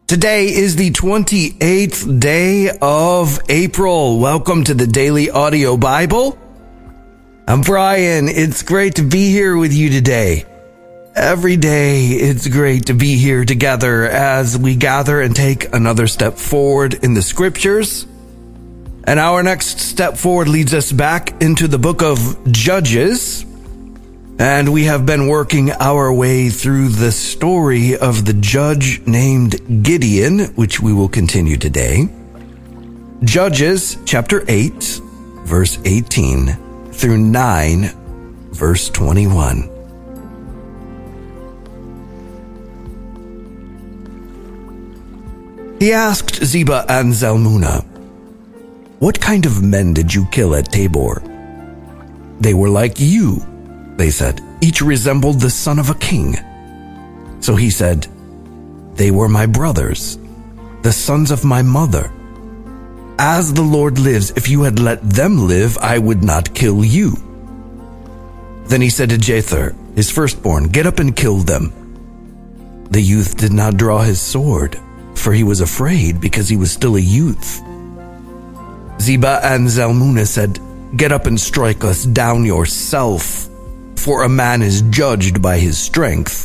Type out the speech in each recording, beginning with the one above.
Today is the 28th day of April. Welcome to the Daily Audio Bible. I'm Brian. It's great to be here with you today. Every day, it's great to be here together as we gather and take another step forward in the scriptures. And our next step forward leads us back into the book of Judges. And we have been working our way through the story of the judge named Gideon, which we will continue today. Judges chapter 8, verse 18 through 9, verse 21. He asked Zebah and Zalmunna, "What kind of men did you kill at Tabor?" "They were like you," they said. "Each resembled the son of a king." So he said, "They were my brothers, the sons of my mother. As the Lord lives, if you had let them live, I would not kill you." Then he said to Jether, his firstborn, "Get up and kill them." The youth did not draw his sword, for he was afraid because he was still a youth. Zebah and Zalmunna said, "Get up and strike us down yourself, for a man is judged by his strength."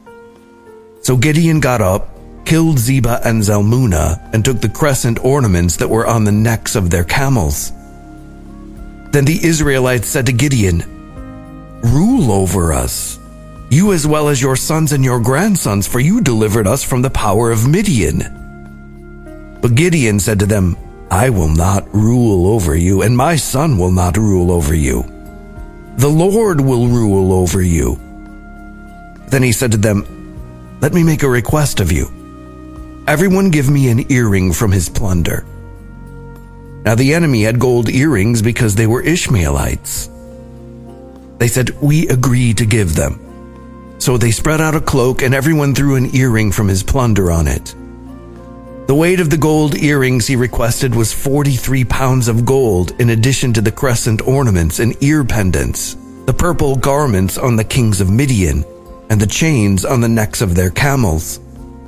So Gideon got up, killed Zebah and Zalmunna, and took the crescent ornaments that were on the necks of their camels. Then the Israelites said to Gideon, "Rule over us, you as well as your sons and your grandsons, for you delivered us from the power of Midian." But Gideon said to them, "I will not rule over you, and my son will not rule over you. The Lord will rule over you." Then he said to them, "Let me make a request of you. Everyone give me an earring from his plunder." Now the enemy had gold earrings because they were Ishmaelites. They said, "We agree to give them." So they spread out a cloak, and everyone threw an earring from his plunder on it. The weight of the gold earrings he requested was 43 pounds of gold, in addition to the crescent ornaments and ear pendants, the purple garments on the kings of Midian, and the chains on the necks of their camels.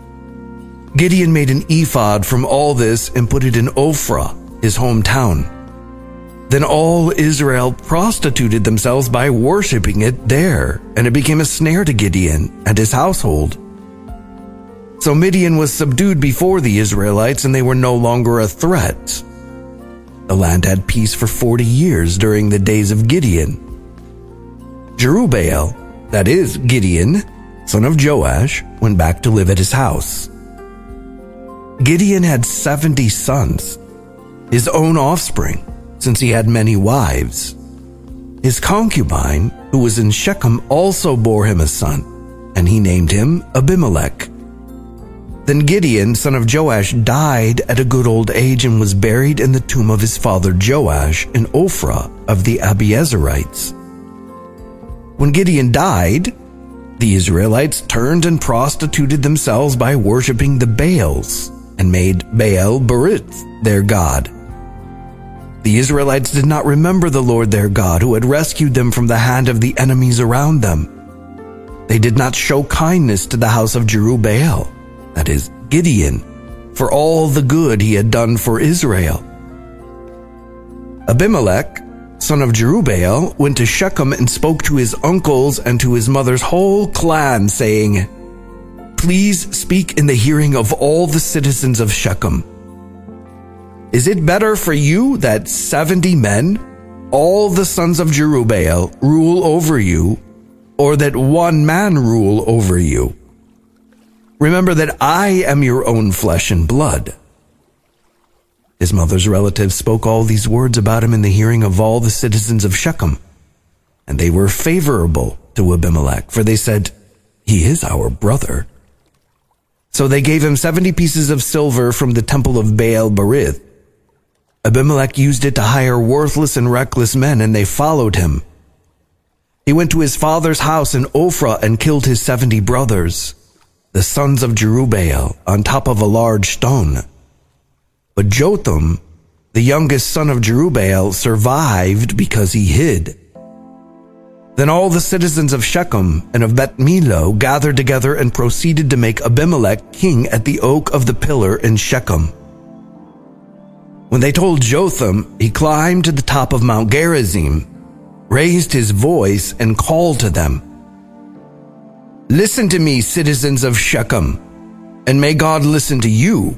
Gideon made an ephod from all this and put it in Ophrah, his hometown. Then all Israel prostituted themselves by worshiping it there, and it became a snare to Gideon and his household. So Midian was subdued before the Israelites, and they were no longer a threat. The land had peace for 40 years during the days of Gideon. Jerubbaal, that is Gideon, son of Joash, went back to live at his house. Gideon had 70 sons, his own offspring, since he had many wives. His concubine, who was in Shechem, also bore him a son, and he named him Abimelech. Then Gideon, son of Joash, died at a good old age and was buried in the tomb of his father Joash in Ophrah of the Abiezerites. When Gideon died, the Israelites turned and prostituted themselves by worshiping the Baals and made Baal-berith their god. The Israelites did not remember the Lord their God, who had rescued them from the hand of the enemies around them. They did not show kindness to the house of Jerubbaal, that is, Gideon, for all the good he had done for Israel. Abimelech, son of Jerubbaal, went to Shechem and spoke to his uncles and to his mother's whole clan, saying, "Please speak in the hearing of all the citizens of Shechem. Is it better for you that 70 men, all the sons of Jerubbaal, rule over you, or that one man rule over you? Remember that I am your own flesh and blood." His mother's relatives spoke all these words about him in the hearing of all the citizens of Shechem, and they were favorable to Abimelech, for they said, "He is our brother." So they gave him 70 pieces of silver from the temple of Baal-berith. Abimelech used it to hire worthless and reckless men, and they followed him. He went to his father's house in Ophrah and killed his 70 brothers, the sons of Jerubbaal, on top of a large stone. But Jotham, the youngest son of Jerubbaal, survived because he hid. Then all the citizens of Shechem and of Beth Millo gathered together and proceeded to make Abimelech king at the oak of the pillar in Shechem. When they told Jotham, he climbed to the top of Mount Gerizim, raised his voice, and called to them, "Listen to me, citizens of Shechem, and may God listen to you."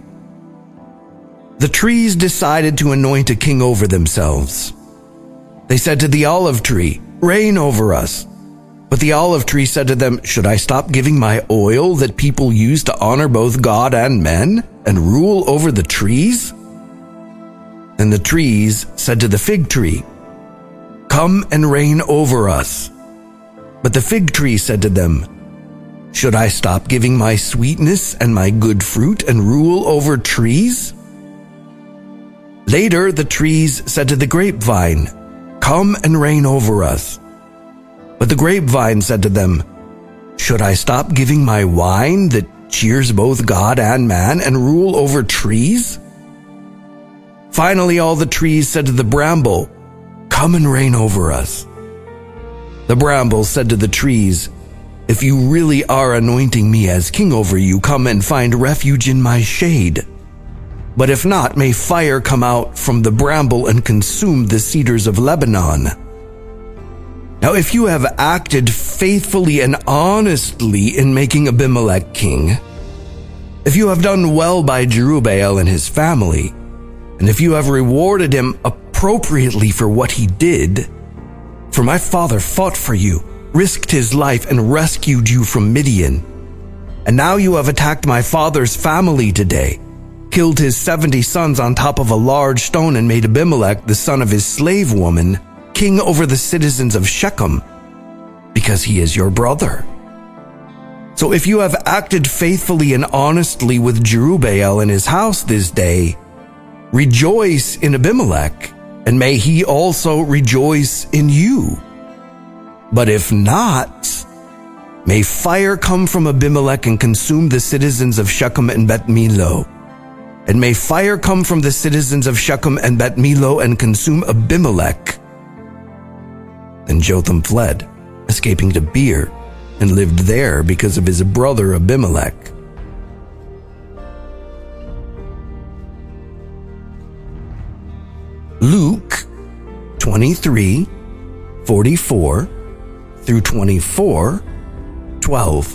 The trees decided to anoint a king over themselves. They said to the olive tree, "Reign over us." But the olive tree said to them, "Should I stop giving my oil that people use to honor both God and men and rule over the trees?" Then the trees said to the fig tree, "Come and reign over us." But the fig tree said to them, "Should I stop giving my sweetness and my good fruit and rule over trees?" Later the trees said to the grapevine, "Come and reign over us." But the grapevine said to them, "Should I stop giving my wine that cheers both God and man and rule over trees?" Finally all the trees said to the bramble, "Come and reign over us." The bramble said to the trees, "If you really are anointing me as king over you, come and find refuge in my shade. But if not, may fire come out from the bramble and consume the cedars of Lebanon. Now if you have acted faithfully and honestly in making Abimelech king, if you have done well by Jerubbaal and his family, and if you have rewarded him appropriately for what he did, for my father fought for you, risked his life, and rescued you from Midian, and now you have attacked my father's family today, killed his 70 sons on top of a large stone, and made Abimelech, the son of his slave woman, king over the citizens of Shechem, because he is your brother. So if you have acted faithfully and honestly with Jerubbaal and his house this day, rejoice in Abimelech, and may he also rejoice in you. But if not, may fire come from Abimelech and consume the citizens of Shechem and Beth Millo. And may fire come from the citizens of Shechem and Beth Millo and consume Abimelech." Then Jotham fled, escaping to Beer, and lived there because of his brother Abimelech. Luke 23:44 through 24:12.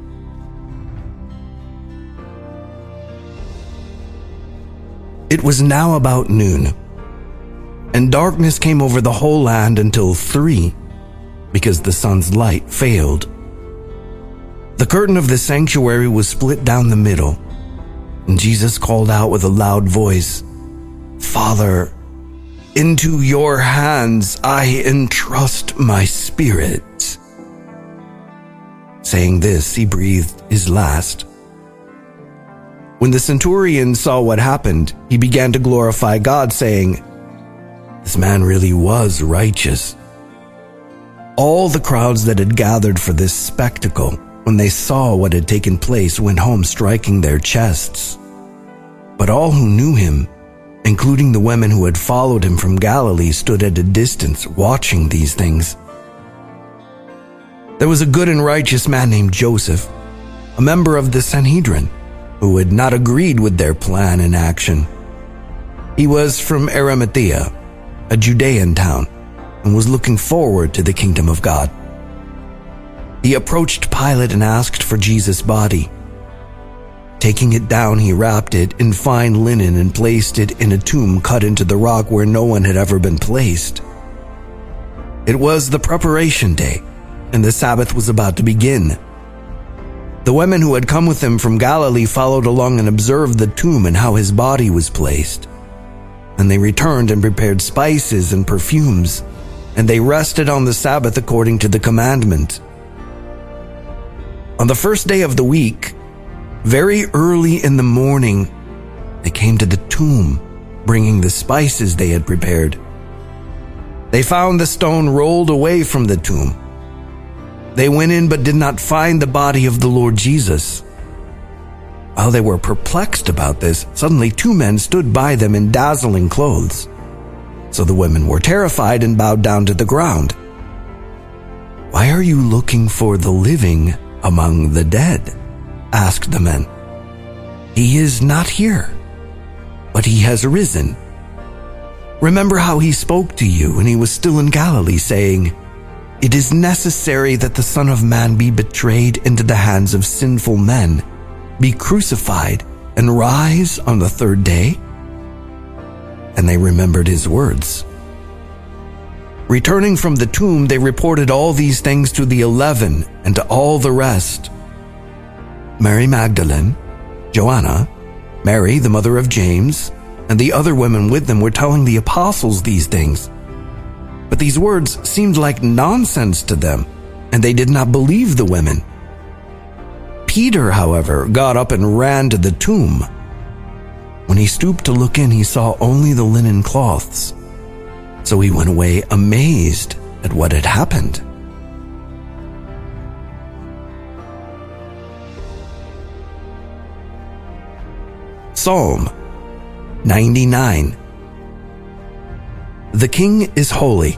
It was now about noon, and darkness came over the whole land until 3, because the sun's light failed. The curtain of the sanctuary was split down the middle, and Jesus called out with a loud voice, "Father, into your hands I entrust my spirit." Saying this, he breathed his last. When the centurion saw what happened, he began to glorify God, saying, "This man really was righteous." All the crowds that had gathered for this spectacle, when they saw what had taken place, went home striking their chests. But all who knew him, including the women who had followed him from Galilee, stood at a distance watching these things. There was a good and righteous man named Joseph, a member of the Sanhedrin, who had not agreed with their plan and action. He was from Arimathea, a Judean town, and was looking forward to the kingdom of God. He approached Pilate and asked for Jesus' body. Taking it down, he wrapped it in fine linen and placed it in a tomb cut into the rock where no one had ever been placed. It was the preparation day, and the Sabbath was about to begin. The women who had come with him from Galilee followed along and observed the tomb and how his body was placed. And they returned and prepared spices and perfumes, and they rested on the Sabbath according to the commandment. On the first day of the week, very early in the morning, they came to the tomb, bringing the spices they had prepared. They found the stone rolled away from the tomb. They went in but did not find the body of the Lord Jesus. While they were perplexed about this, suddenly 2 men stood by them in dazzling clothes. So the women were terrified and bowed down to the ground. "Why are you looking for the living among the dead?" asked the men. "He is not here, but he has risen. Remember how he spoke to you when he was still in Galilee, saying, 'It is necessary that the Son of Man be betrayed into the hands of sinful men, be crucified, and rise on the third day?'" And they remembered his words. Returning from the tomb, they reported all these things to the 11 and to all the rest. Mary Magdalene, Joanna, Mary, the mother of James, and the other women with them were telling the apostles these things. But these words seemed like nonsense to them, and they did not believe the women. Peter, however, got up and ran to the tomb. When he stooped to look in, he saw only the linen cloths. So he went away amazed at what had happened. Psalm 99. The King is holy.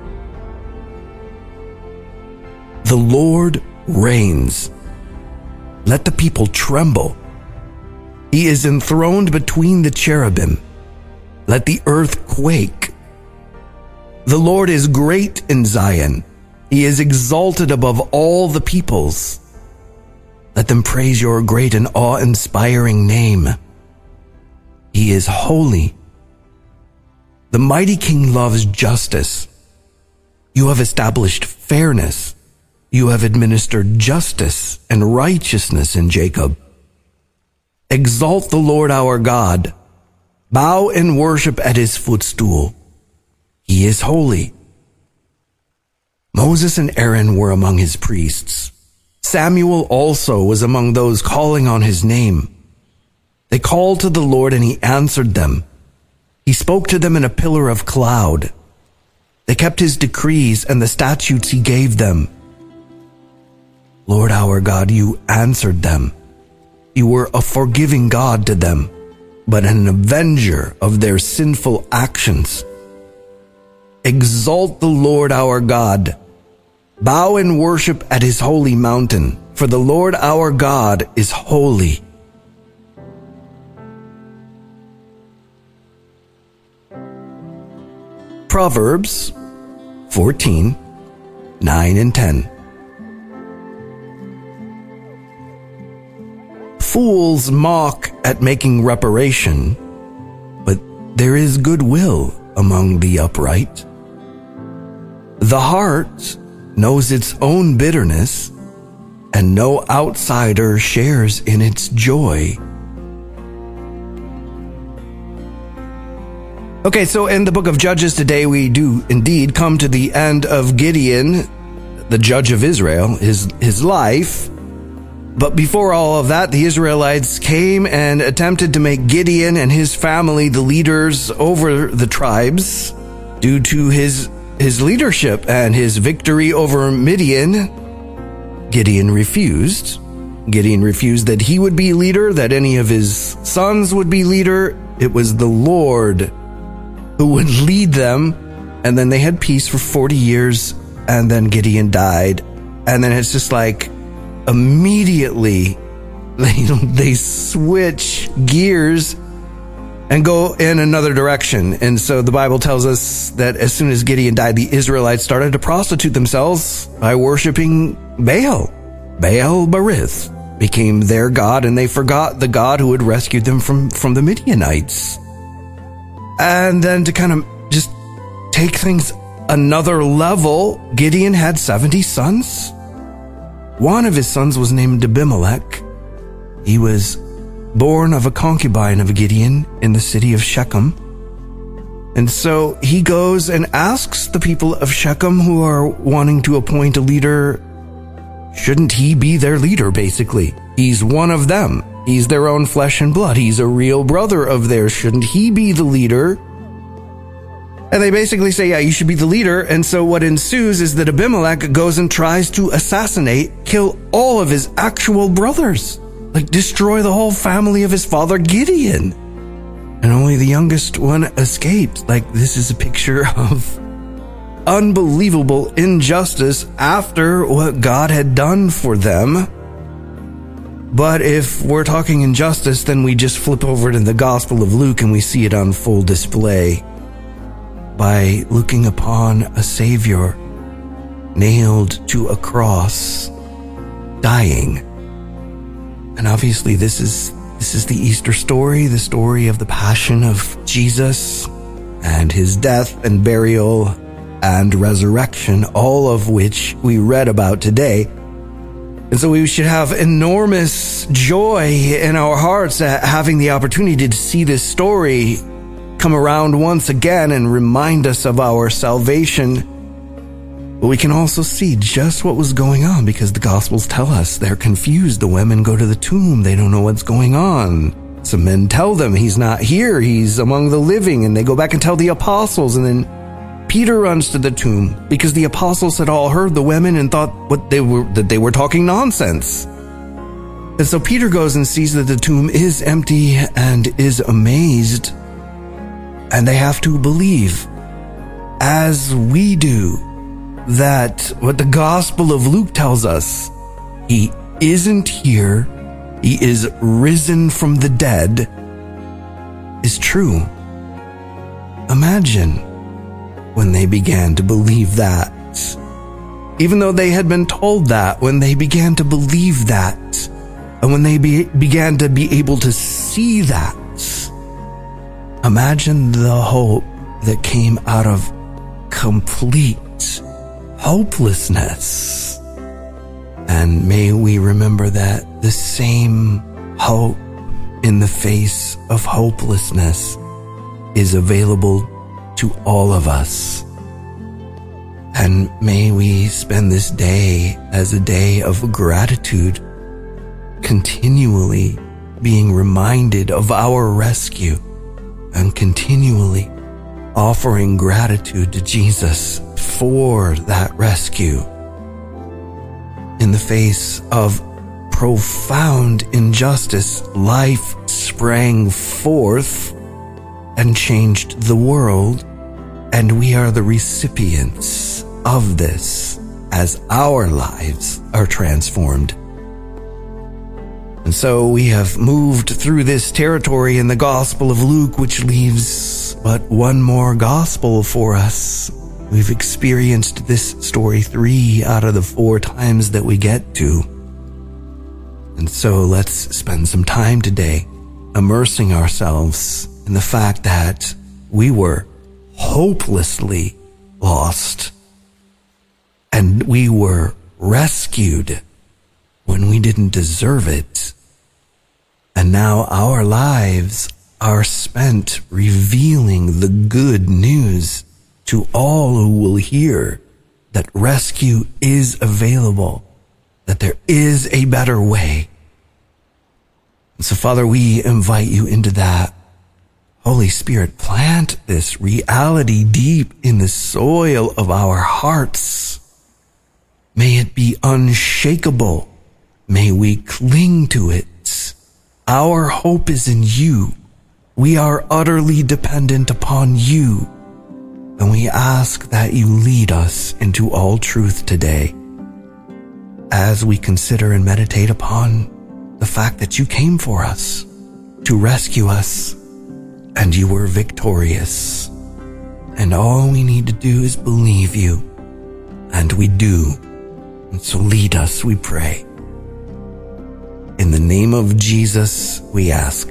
The Lord reigns. Let the people tremble. He is enthroned between the cherubim. Let the earth quake. The Lord is great in Zion. He is exalted above all the peoples. Let them praise your great and awe-inspiring name. He is holy. The mighty King loves justice. You have established fairness. You have administered justice and righteousness in Jacob. Exalt the Lord our God. Bow and worship at his footstool. He is holy. Moses and Aaron were among his priests. Samuel also was among those calling on his name. They called to the Lord and he answered them. He spoke to them in a pillar of cloud. They kept his decrees and the statutes he gave them. Lord our God, you answered them. You were a forgiving God to them, but an avenger of their sinful actions. Exalt the Lord our God. Bow and worship at his holy mountain, for the Lord our God is holy. Proverbs 14, 9 and 10. Fools mock at making reparation, but there is goodwill among the upright. The heart knows its own bitterness, and no outsider shares in its joy. Okay, so in the book of Judges today, we do indeed come to the end of Gideon, the judge of Israel, his life. But before all of that, the Israelites came and attempted to make Gideon and his family the leaders over the tribes due to his leadership and his victory over Midian. Gideon refused. Gideon refused that he would be leader, that any of his sons would be leader. It was the Lord who would lead them. And then they had peace for 40 years, and then Gideon died. And then it's just like, immediately they switch gears and go in another direction. And so the Bible tells us that as soon as Gideon died, the Israelites started to prostitute themselves by worshiping Baal. Baal Berith became their god, and they forgot the God who had rescued them from the Midianites. And then to kind of just take things another level, Gideon had 70 sons. One of his sons was named Abimelech. He was born of a concubine of Gideon in the city of Shechem. And so he goes and asks the people of Shechem who are wanting to appoint a leader, shouldn't he be their leader, basically? He's one of them. He's their own flesh and blood. He's a real brother of theirs. Shouldn't he be the leader? And they basically say, yeah, you should be the leader. And so what ensues is that Abimelech goes and tries to kill all of his actual brothers. Like destroy the whole family of his father Gideon. And only the youngest one escaped. Like this is a picture of unbelievable injustice after what God had done for them. But if we're talking injustice, then we just flip over to the Gospel of Luke and we see it on full display by looking upon a Savior nailed to a cross, dying. And obviously this is the Easter story, the story of the passion of Jesus and his death and burial and resurrection, all of which we read about today. And so we should have enormous joy in our hearts at having the opportunity to see this story come around once again and remind us of our salvation. But we can also see just what was going on because the Gospels tell us they're confused. The women go to the tomb. They don't know what's going on. Some men tell them he's not here. He's among the living. And they go back and tell the apostles. And then Peter runs to the tomb because the apostles had all heard the women and thought that they were talking nonsense. And so Peter goes and sees that the tomb is empty and is amazed. And they have to believe, as we do, that what the Gospel of Luke tells us, he isn't here, he is risen from the dead, is true. Imagine when they began to believe that. Even though they had been told that, when they began to believe that, and when they began to be able to see that, imagine the hope that came out of complete hopelessness. And may we remember that the same hope in the face of hopelessness is available to all of us. And may we spend this day as a day of gratitude, continually being reminded of our rescue and continually offering gratitude to Jesus for that rescue. In the face of profound injustice, life sprang forth and changed the world, and we are the recipients of this as our lives are transformed. And so we have moved through this territory in the Gospel of Luke, which leaves but one more gospel for us. We've experienced this story 3 out of the 4 times that we get to. And so let's spend some time today immersing ourselves in the fact that we were hopelessly lost and we were rescued when we didn't deserve it. And now our lives are spent revealing the good news to all who will hear that rescue is available, that there is a better way. And so, Father, we invite you into that. Holy Spirit, plant this reality deep in the soil of our hearts. May it be unshakable. May we cling to it. Our hope is in you. We are utterly dependent upon you. And we ask that you lead us into all truth today as we consider and meditate upon the fact that you came for us to rescue us and you were victorious. And all we need to do is believe you, and we do. And so lead us, we pray. In the name of Jesus, we ask.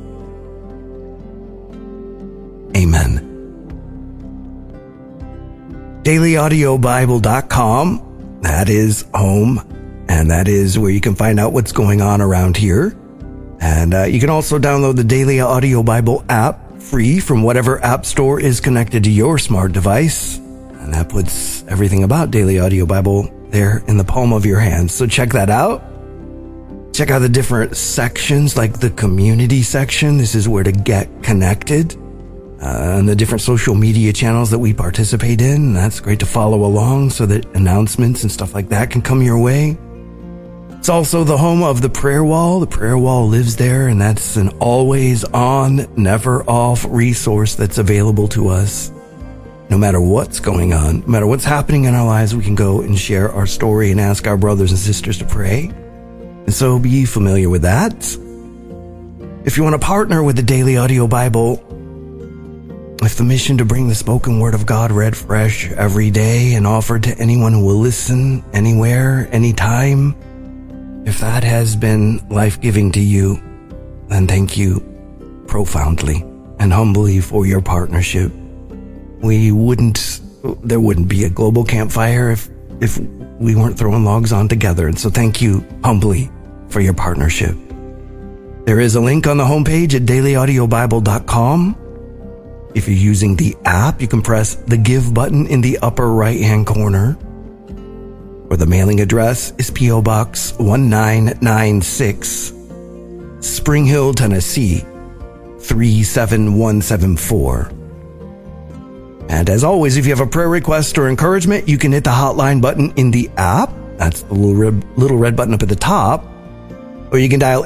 Amen. DailyAudioBible.com, that is home, and that is where you can find out what's going on around here. And you can also download the Daily Audio Bible app free from whatever app store is connected to your smart device. And that puts everything about Daily Audio Bible there in the palm of your hand. So check that out. Check out the different sections, like the community section. This is where to get connected. And the different social media channels that we participate in. That's great to follow along so that announcements and stuff like that can come your way. It's also the home of the Prayer Wall. The Prayer Wall lives there, and that's an always on, never off resource that's available to us. no matter what's going on, no matter what's happening in our lives, we can go and share our story and ask our brothers and sisters to pray. And so be familiar with that. If you want to partner with the Daily Audio Bible, if the mission to bring the spoken word of God read fresh every day and offered to anyone who will listen anywhere, anytime, if that has been life-giving to you, then thank you profoundly and humbly for your partnership. There wouldn't be a global campfire if we weren't throwing logs on together. And so thank you humbly for your partnership. There is a link on the homepage at dailyaudiobible.com. If you're using the app, you can press the Give button in the upper right-hand corner. Or the mailing address is P.O. Box 1996, Spring Hill, Tennessee, 37174. And as always, if you have a prayer request or encouragement, you can hit the hotline button in the app. That's the little red button up at the top. Or you can dial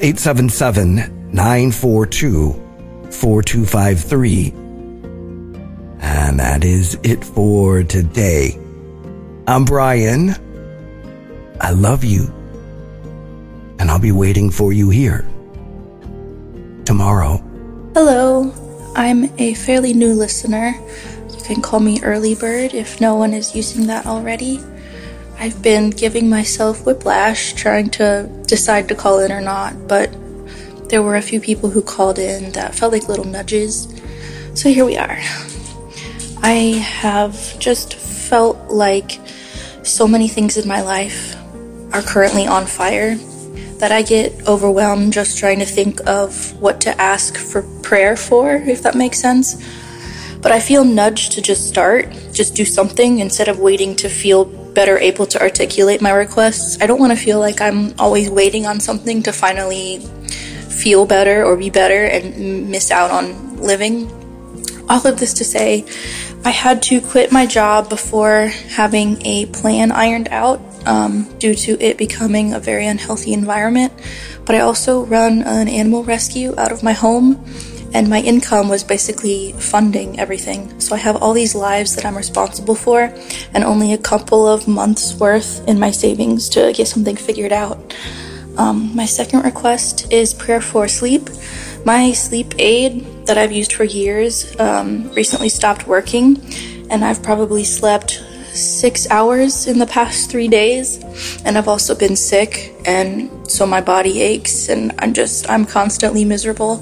877-942-4253. And that is it for today. I'm Brian. I love you. And I'll be waiting for you here tomorrow. Hello. I'm a fairly new listener. You can call me Early Bird if no one is using that already. I've been giving myself whiplash trying to decide to call in or not, but there were a few people who called in that felt like little nudges. So here we are. I have just felt like so many things in my life are currently on fire that I get overwhelmed just trying to think of what to ask for prayer for, if that makes sense. But I feel nudged to just do something instead of waiting to feel better able to articulate my requests. I don't want to feel like I'm always waiting on something to finally feel better or be better and miss out on living. All of this to say, I had to quit my job before having a plan ironed out due to it becoming a very unhealthy environment. But I also run an animal rescue out of my home, and my income was basically funding everything. So I have all these lives that I'm responsible for and only a couple of months worth in my savings to get something figured out. My second request is prayer for sleep. My sleep aid that I've used for years recently stopped working, and I've probably slept 6 hours in the past 3 days, and I've also been sick, and so my body aches, and I'm constantly miserable.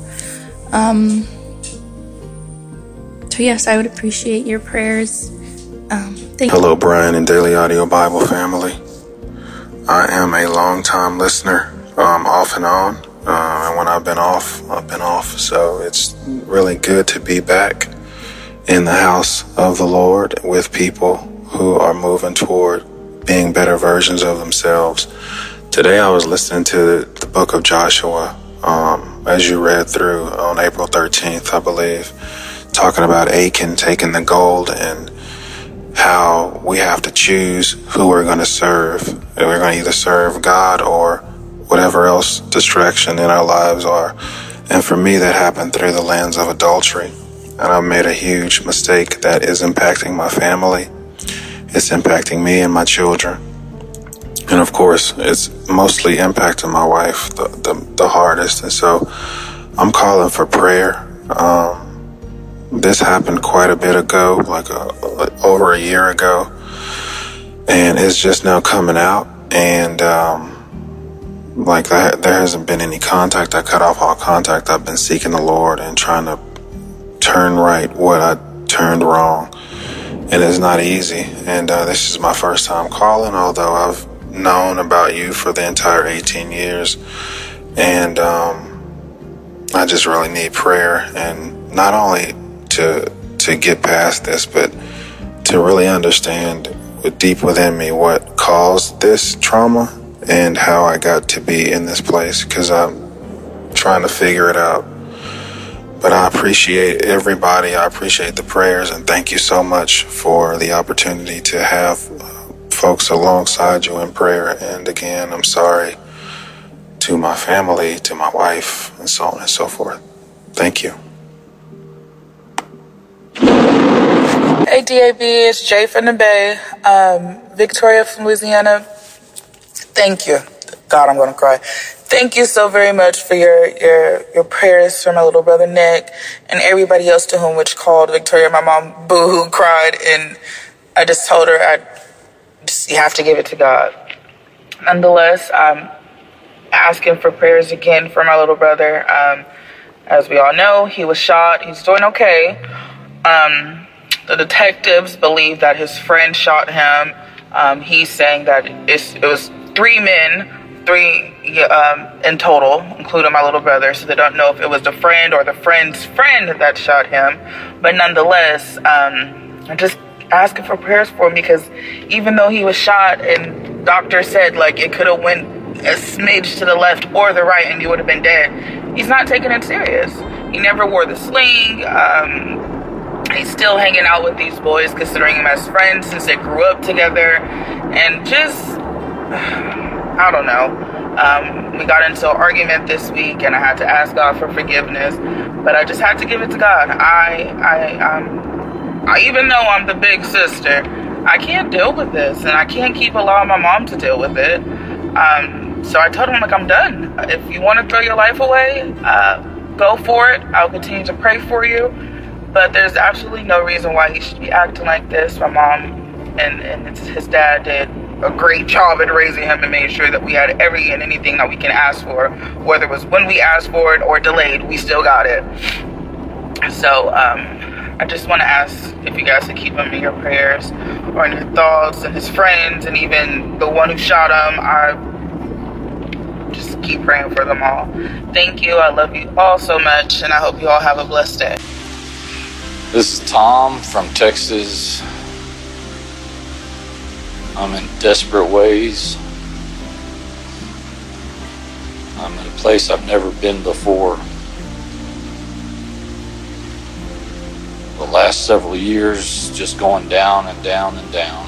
So yes, I would appreciate your prayers. Thank you. Hello, Brian and Daily Audio Bible family. I am a long-time listener, off and on. And when I've been off. So it's really good to be back in the house of the Lord with people who are moving toward being better versions of themselves. Today I was listening to the book of Joshua, as you read through on April 13th, I believe, talking about Achan taking the gold and how we have to choose who we're going to serve. And we're going to either serve God or whatever else distraction in our lives are. And for me, that happened through the lens of adultery. And I've made a huge mistake that is impacting my family. It's impacting me and my children. And of course, it's mostly impacting my wife the hardest. And so I'm calling for prayer. This happened quite a bit ago, over a year ago. And it's just now coming out. And there hasn't been any contact. I cut off all contact. I've been seeking the Lord and trying to turn right what I turned wrong. And it's not easy. And this is my first time calling, although I've known about you for the entire 18 years. And I just really need prayer, and not only to get past this, but to really understand deep within me what caused this trauma and how I got to be in this place, because I'm trying to figure it out. But I appreciate everybody. I appreciate the prayers, and thank you so much for the opportunity to have folks alongside you in prayer. And again, I'm sorry to my family, to my wife, and so on and so forth. Thank you. Hey DAB, it's Jay from the Bay. Victoria from Louisiana. Thank you. God, I'm gonna cry. Thank you so very much for your prayers for my little brother Nick and everybody else to whom which called. Victoria, my mom, boo-hoo cried, and I just told her you have to give it to God. Nonetheless, I'm asking for prayers again for my little brother. As we all know, he was shot. He's doing okay. The detectives believe that his friend shot him. He's saying that it was 3 men, in total, including my little brother. So they don't know if it was the friend or the friend's friend that shot him. But nonetheless, I'm just asking for prayers for him, because even though he was shot and doctor said like it could have went a smidge to the left or the right and he would have been dead, he's not taking it serious. He never wore the sling. He's still hanging out with these boys, considering him as friends since they grew up together. And just, I don't know. We got into an argument this week and I had to ask God for forgiveness, but I just had to give it to God. I even though I'm the big sister, I can't deal with this, and I can't keep allowing my mom to deal with it. So I told him, like, I'm done. If you want to throw your life away, go for it. I'll continue to pray for you. But there's absolutely no reason why he should be acting like this. My mom and his dad did a great job at raising him and made sure that we had every and anything that we can ask for. Whether it was when we asked for it or delayed, we still got it. So I just want to ask if you guys could keep him in your prayers or in your thoughts, and his friends, and even the one who shot him. I just keep praying for them all. Thank you. I love you all so much, and I hope you all have a blessed day. This is Tom from Texas. I'm in desperate ways. I'm in a place I've never been before. The last several years just going down and down and down.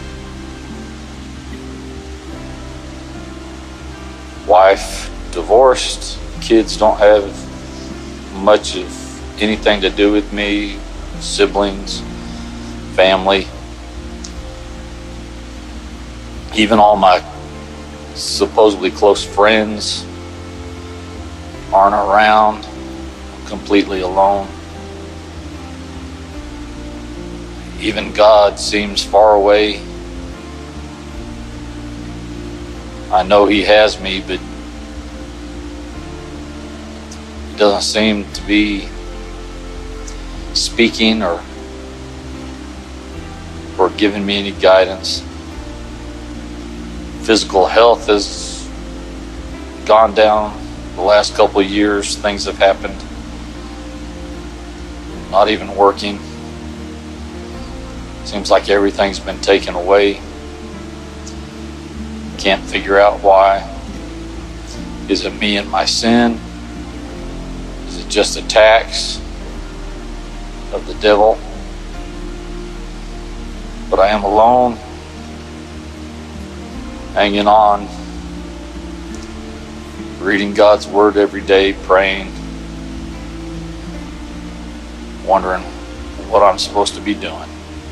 Wife divorced, kids don't have much of anything to do with me, siblings, family. Even all my supposedly close friends aren't around. I'm completely alone. Even God seems far away. I know He has me, but He doesn't seem to be speaking or giving me any guidance. Physical health has gone down the last couple of years. Things have happened. Not even working. Seems like everything's been taken away. Can't figure out why. Is it me and my sin? Is it just attacks of the devil? But I am alone, hanging on, reading God's Word every day, praying, wondering what I'm supposed to be doing.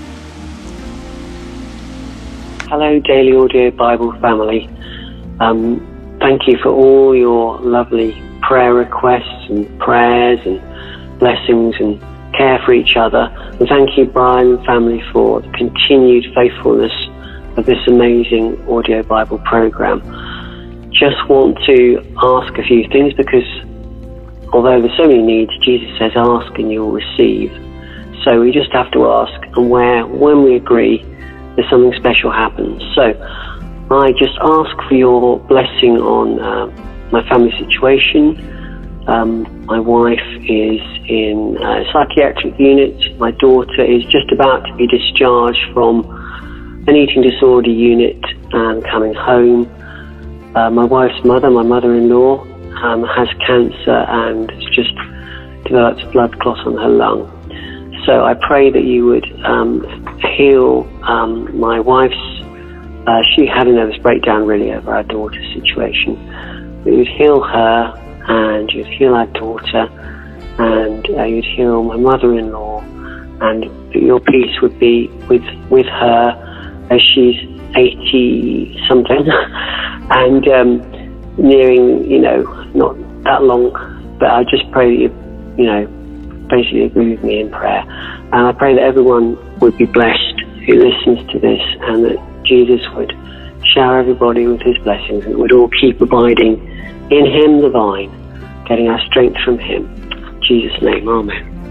Hello, Daily Audio Bible family. Thank you for all your lovely prayer requests and prayers and blessings and care for each other. And thank you, Brian and family, for the continued faithfulness of this amazing audio Bible program. Just want to ask a few things, because although there's so many needs, Jesus says, ask and you'll receive. So we just have to ask, and when we agree, there's something special happens. So I just ask for your blessing on my family situation. My wife is in a psychiatric unit. My daughter is just about to be discharged from an eating disorder unit and coming home. My wife's mother, my mother-in-law, has cancer and has just developed a blood clot on her lung. So I pray that you would heal my wife's, she had a nervous breakdown really over our daughter's situation. That you would heal her, and you'd heal our daughter, and you'd heal my mother-in-law, and that your peace would be with her as she's 80 something and nearing, not that long, but I just pray that you basically agree with me in prayer, and I pray that everyone would be blessed who listens to this, and that Jesus would shower everybody with his blessings, and would all keep abiding in him, the vine, getting our strength from him. In Jesus' name, amen.